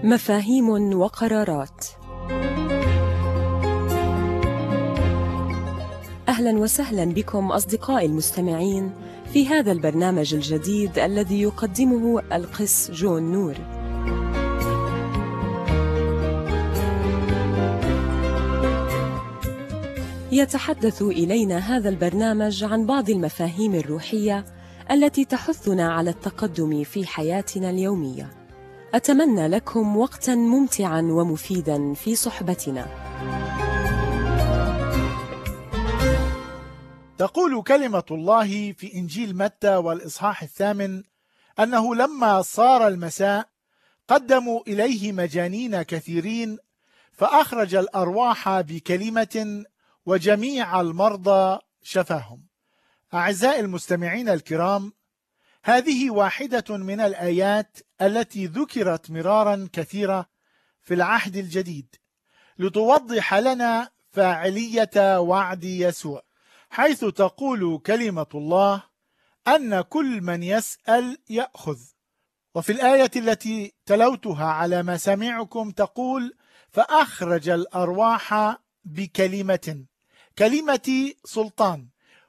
مفاهيم وقرارات. أهلا وسهلا بكم أصدقائي المستمعين في هذا البرنامج الجديد الذي يقدمه القس جون نور. يتحدث إلينا هذا البرنامج عن بعض المفاهيم الروحية التي تحثنا على التقدم في حياتنا اليومية. أتمنى لكم وقتا ممتعا ومفيدا في صحبتنا. تقول كلمة الله في إنجيل متى والإصحاح 8 أنه لما صار المساء قدموا إليه مجانين كثيرين فأخرج الأرواح بكلمة وجميع المرضى شفاهم. أعزائي المستمعين الكرام، هذه واحدة من الآيات التي ذكرت مرارا كثيرة في العهد الجديد لتوضح لنا فاعلية وعد يسوع، حيث تقول كلمة الله أن كل من يسأل يأخذ. وفي الآية التي تلوتها على مسامعكم تقول فأخرج الأرواح بكلمة، كلمة سلطان،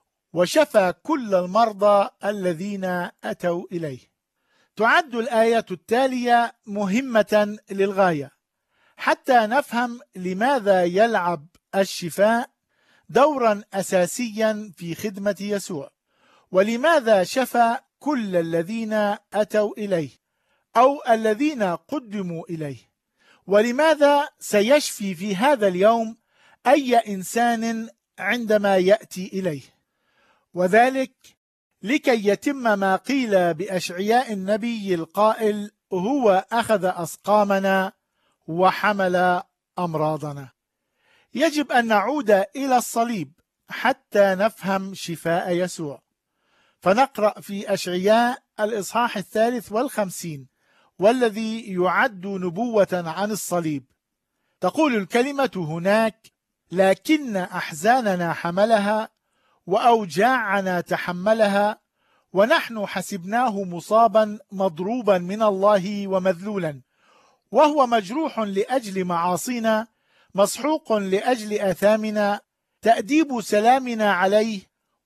وشفى كل المرضى الذين أتوا إليه. تعد الآية التالية مهمة للغاية حتى نفهم لماذا يلعب الشفاء دورا أساسيا في خدمة يسوع، ولماذا شفى كل الذين أتوا إليه أو الذين قدموا إليه، ولماذا سيشفي في هذا اليوم أي إنسان عندما يأتي إليه. وذلك لكي يتم ما قيل بأشعياء النبي القائل هو أخذ أسقامنا وحمل أمراضنا. يجب أن نعود إلى الصليب حتى نفهم شفاء يسوع، فنقرأ في أشعياء الإصحاح 53 والذي يعد نبوة عن الصليب. تقول الكلمة هناك لكن أحزاننا حملها وأوجاعنا تحملها ونحن حسبناه مصابا مضروبا من الله ومذلولا، وهو مجروح لأجل معاصينا، مسحوق لأجل آثامنا، تأديب سلامنا عليه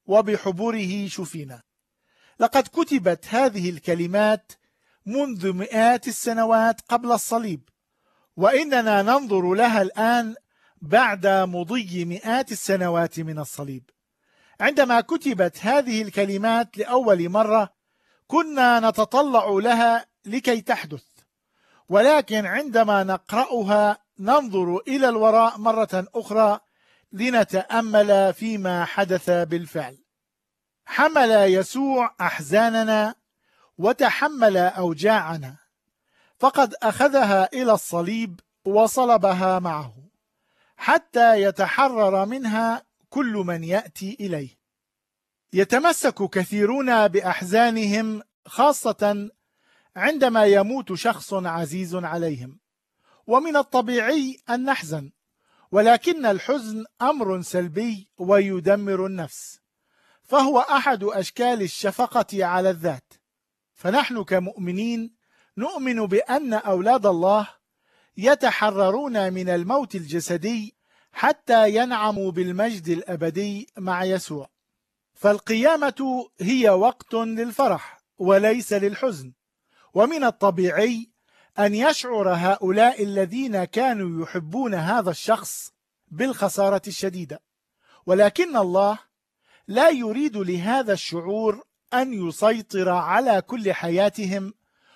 وبحبره شفينا. لقد كتبت هذه الكلمات منذ مئات السنوات قبل الصليب، وإننا ننظر لها الآن بعد مضي مئات السنوات من الصليب. عندما كتبت هذه الكلمات لأول مرة كنا نتطلع لها لكي تحدث، ولكن عندما نقرأها ننظر إلى الوراء مرة أخرى لنتأمل فيما حدث بالفعل. حمل يسوع أحزاننا وتحمل أوجاعنا، فقد أخذها إلى الصليب وصلبها معه حتى يتحرر منها كل من يأتي إليه. يتمسك كثيرون بأحزانهم خاصة عندما يموت شخص عزيز عليهم، ومن الطبيعي أن نحزن، ولكن الحزن أمر سلبي ويدمر النفس، فهو أحد أشكال الشفقة على الذات. فنحن كمؤمنين نؤمن بأن أولاد الله يتحررون من الموت الجسدي حتى ينعموا بالمجد الأبدي مع يسوع. فالقيامة هي وقت للفرح وليس للحزن، ومن الطبيعي أن يشعر هؤلاء الذين كانوا يحبون هذا الشخص بالخسارة الشديدة، ولكن الله لا يريد لهذا الشعور أن يسيطر على كل حياتهم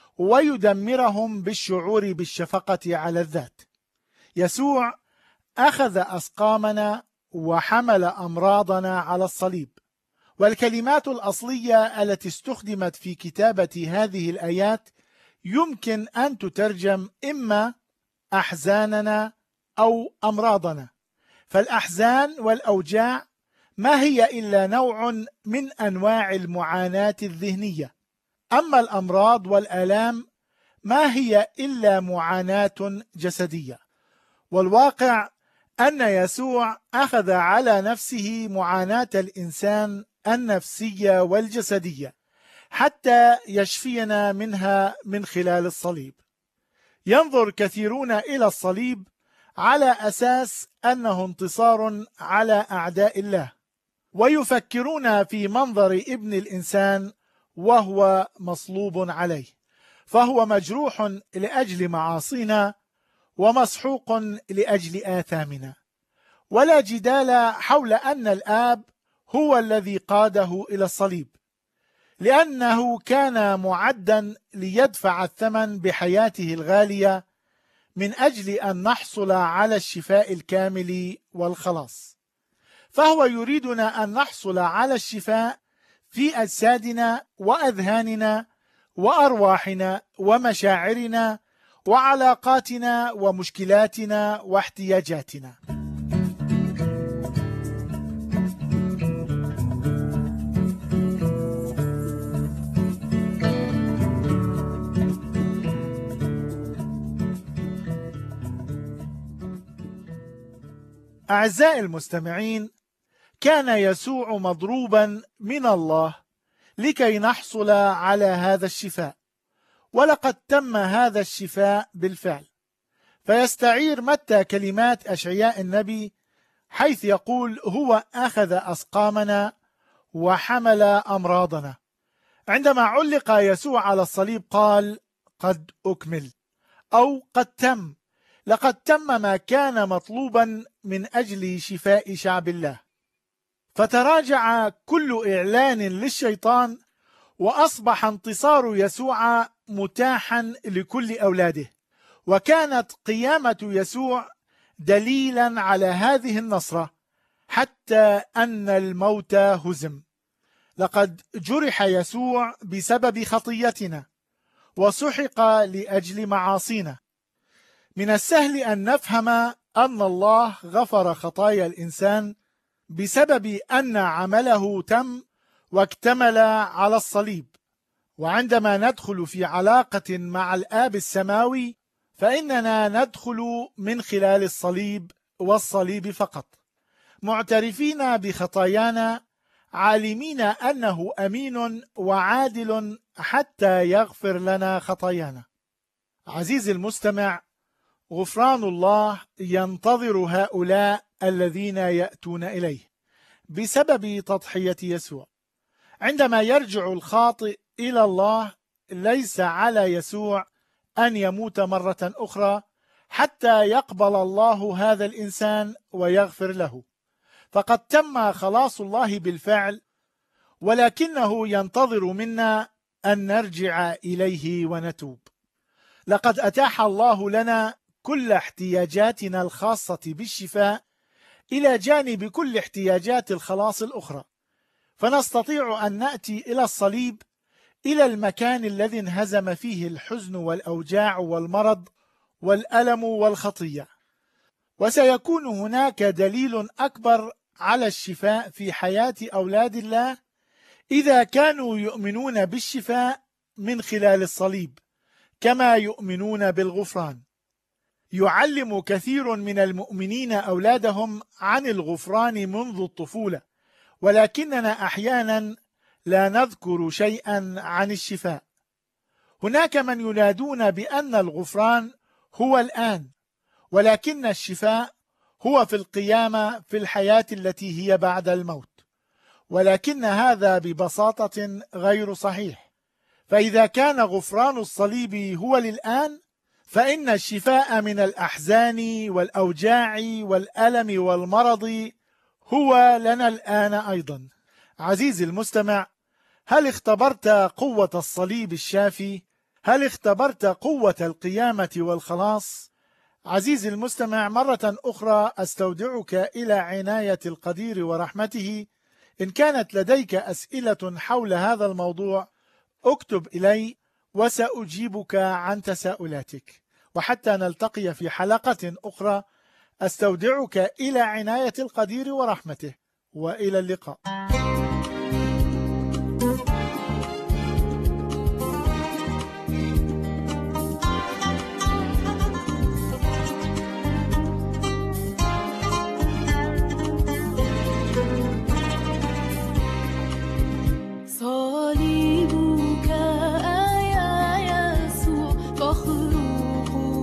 ويدمرهم بالشعور بالشفقة على الذات. يسوع أخذ أسقامنا وحمل أمراضنا على الصليب، والكلمات الأصلية التي استخدمت في كتابة هذه الآيات يمكن أن تترجم إما أحزاننا أو أمراضنا. فالأحزان والأوجاع ما هي إلا نوع من أنواع المعاناة الذهنية، أما الأمراض والآلام ما هي إلا معاناة جسدية. والواقع أن يسوع أخذ على نفسه معاناة الإنسان النفسية والجسدية حتى يشفينا منها من خلال الصليب. ينظر كثيرون إلى الصليب على أساس أنه انتصار على أعداء الله، ويفكرون في منظر ابن الإنسان وهو مصلوب عليه، فهو مجروح لأجل معاصينا ومسحوق لأجل آثامنا. ولا جدال حول أن الآب هو الذي قاده إلى الصليب، لأنه كان معدا ليدفع الثمن بحياته الغالية من أجل أن نحصل على الشفاء الكامل والخلاص. فهو يريدنا أن نحصل على الشفاء في أجسادنا وأذهاننا وأرواحنا ومشاعرنا وعلاقاتنا ومشكلاتنا واحتياجاتنا. أعزائي المستمعين، كان يسوع مضروبا من الله لكي نحصل على هذا الشفاء، ولقد تم هذا الشفاء بالفعل. فيستعير متى كلمات أشعياء النبي حيث يقول: هو أخذ أسقامنا وحمل أمراضنا. عندما علق يسوع على الصليب قال: قد أكمل، أو قد تم. لقد تم ما كان مطلوبا من أجل شفاء شعب الله. فتراجع كل إعلان للشيطان، وأصبح انتصار يسوع متاحا لكل أولاده. وكانت قيامة يسوع دليلا على هذه النصرة، حتى أن الموت هزم. لقد جرح يسوع بسبب خطيتنا، وسحق لأجل معاصينا. من السهل أن نفهم أن الله غفر خطايا الإنسان بسبب أن عمله تم واكتمل على الصليب. وعندما ندخل في علاقة مع الآب السماوي، فإننا ندخل من خلال الصليب والصليب فقط، معترفين بخطايانا، عالمين أنه أمين وعادل حتى يغفر لنا خطايانا. عزيزي المستمع، غفران الله ينتظر هؤلاء الذين يأتون إليه بسبب تضحية يسوع. عندما يرجع الخاطئ إلى الله، ليس على يسوع أن يموت مرة أخرى حتى يقبل الله هذا الإنسان ويغفر له، فقد تم خلاص الله بالفعل، ولكنه ينتظر منا أن نرجع إليه ونتوب. لقد أتاح الله لنا كل احتياجاتنا الخاصة بالشفاء إلى جانب كل احتياجات الخلاص الأخرى، فنستطيع أن نأتي إلى الصليب، إلى المكان الذي انهزم فيه الحزن والأوجاع والمرض والألم والخطية. وسيكون هناك دليل أكبر على الشفاء في حياة أولاد الله إذا كانوا يؤمنون بالشفاء من خلال الصليب كما يؤمنون بالغفران. يعلم كثير من المؤمنين أولادهم عن الغفران منذ الطفولة، ولكننا أحيانا لا نذكر شيئا عن الشفاء. هناك من ينادون بأن الغفران هو الآن، ولكن الشفاء هو في القيامة، في الحياة التي هي بعد الموت. ولكن هذا ببساطة غير صحيح. فإذا كان غفران الصليب هو للآن، فإن الشفاء من الأحزان والأوجاع والألم والمرض هو لنا الآن أيضا. عزيزي المستمع، هل اختبرت قوة الصليب الشافي؟ هل اختبرت قوة القيامة والخلاص؟ عزيزي المستمع، مرة أخرى أستودعك إلى عناية القدير ورحمته. إن كانت لديك أسئلة حول هذا الموضوع اكتب إلي وسأجيبك عن تساؤلاتك. وحتى نلتقي في حلقة أخرى، أستودعك إلى عناية القدير ورحمته، وإلى اللقاء. صليبك يا يسوع فخر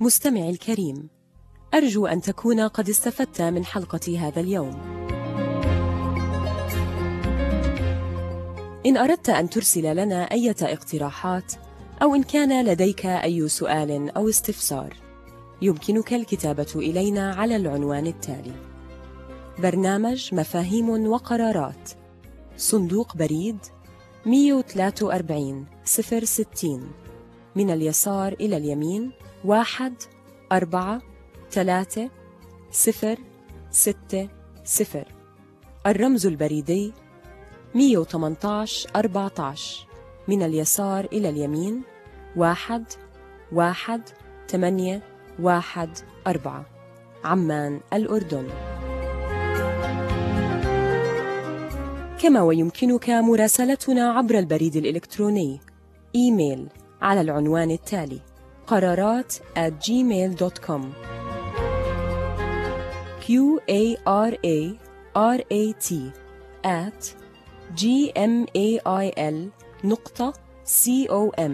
مستمعي الكريم، أرجو أن تكون قد استفدت من حلقة هذا اليوم. إن أردت أن ترسل لنا أي اقتراحات أو إن كان لديك أي سؤال أو استفسار، يمكنك الكتابة إلينا على العنوان التالي: برنامج مفاهيم وقرارات، صندوق بريد 143 060، من اليسار إلى اليمين 1436060. الرمز البريدي 118 14، من اليسار إلى اليمين 11814، عمان الأردن. كما ويمكنك مراسلتنا عبر البريد الإلكتروني إيميل على العنوان التالي: قرارات@gmail.com. QARARAT@gmail.com.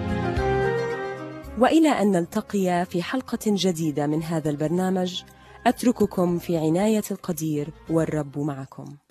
وإلى أن نلتقي في حلقة جديدة من هذا البرنامج، أترككم في عناية القدير، والرب معكم.